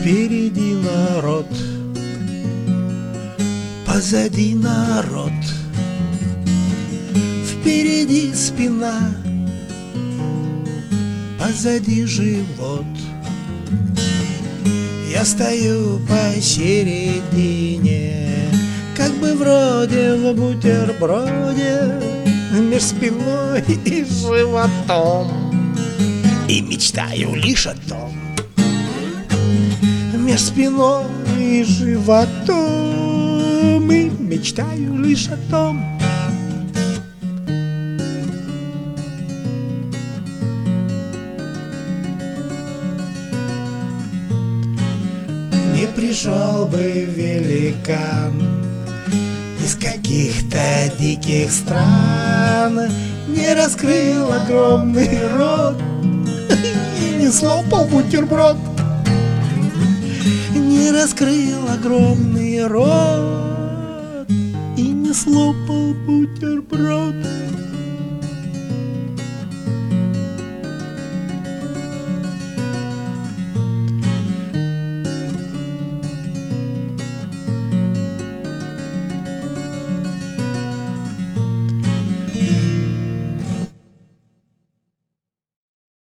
Впереди народ, позади народ, впереди спина, позади живот. Я стою посередине, как бы вроде в бутерброде, меж спиной и животом, и мечтаю лишь о том. Меж спиной и животом, и мечтаю лишь о том. Не пришел бы великан из каких-то диких стран, не раскрыл огромный рот и не слопал бутерброд. Не раскрыл огромный рот и не слопал бутерброд.